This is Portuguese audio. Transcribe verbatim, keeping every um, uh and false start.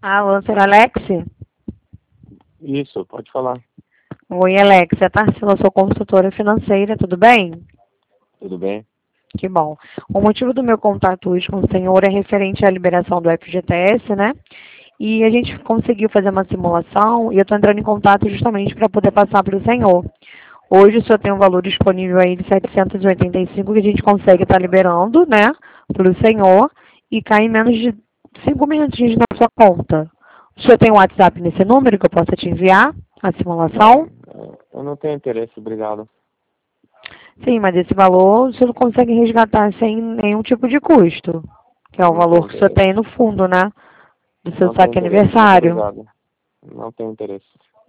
Alô, senhor Alex? Isso, pode falar. Oi, Alex. É Tarsila, sou consultora financeira, tudo bem? Tudo bem? Que bom. O motivo do meu contato hoje com o senhor é referente à liberação do F G T S, né? E a gente conseguiu fazer uma simulação e eu estou entrando em contato justamente para poder passar para o senhor. Hoje o senhor tem um valor disponível aí de setecentos e oitenta e cinco que a gente consegue estar liberando, né, para o senhor e cai em menos de cinco minutinhos na sua conta. O senhor tem um WhatsApp nesse número que eu possa te enviar a simulação? Não, eu não tenho interesse, obrigado. Sim, mas esse valor o senhor não consegue resgatar sem nenhum tipo de custo, que é o Não tenho valor que o senhor interesse. tem no fundo, né, do seu Não tenho saque interesse, muito aniversário. obrigado. Não tenho interesse.